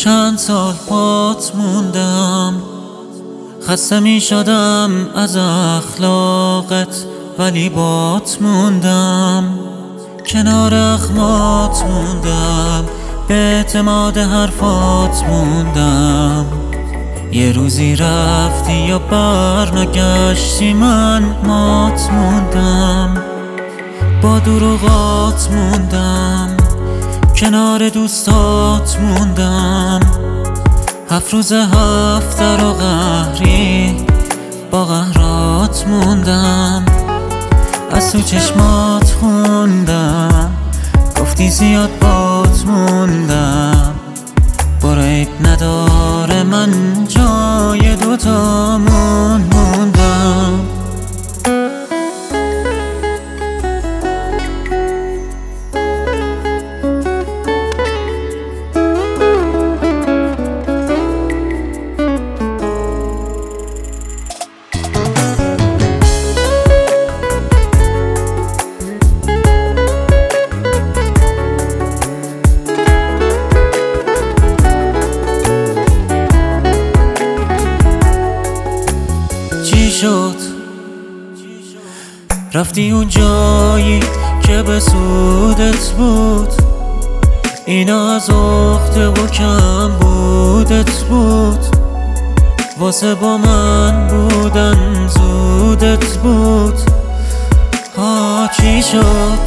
چند سال بات موندم، خسته می شدم از اخلاقت، ولی بات موندم. کنار اخمات موندم، به اعتماد حرفات موندم. یه روزی رفتی یا برنگشتی، من مات موندم. با دروغات موندم، کنار دوستات موندم. 7 روز 7 در و قهری با قهرات موندم. از تو چشمات خوندم، گفتی زیاد بات موندم. برو عیب نداره، من جای دوتامون موندم. شد رفتی اون جایی که به سودت بود، اینا از عقده و کم بودت بود. واسه با من بودن زودت بود. چی شد؟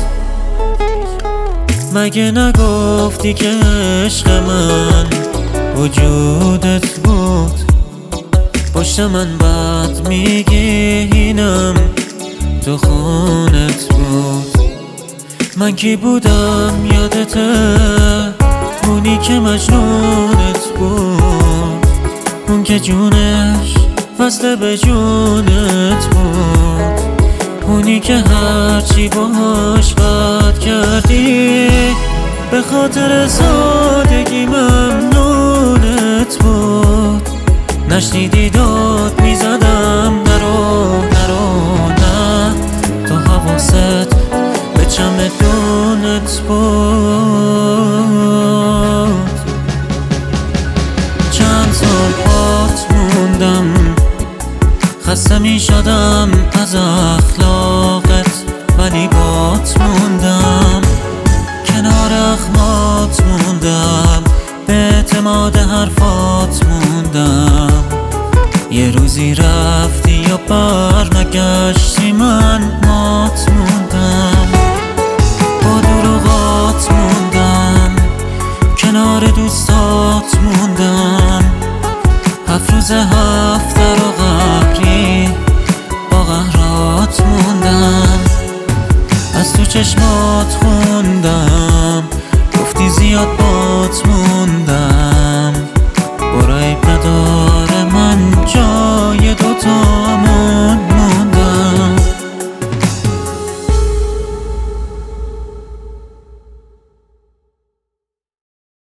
مگه نگفتی که عشق من وجودت بود؟ پشت من بد میگی، اینم تو خونت بود. من کی بودم یادته؟ اونی که مجنونت بود، اون که جونش وصله به جونت بود، اونی که هرچی باهاش بد کردی به خاطر سادگی ممنونت بود. نشنیدی داد میزدم، نرو نرو نه، تو حواست به چمدونت بود. چند سال بات موندم، خسته می شدم از اخلاقت، ولی بات موندم. کنار اخمات موندم، به اعتماد حرفات موندم. یه روزی رفتی یا برنگشتی، من مات موندم. با دروغات موندم، کنار دوستات موندم. 7 روز 7 در و قهری با قهرات موندم. از تو چشمات خوندم، گفتی زیاد بات موندم.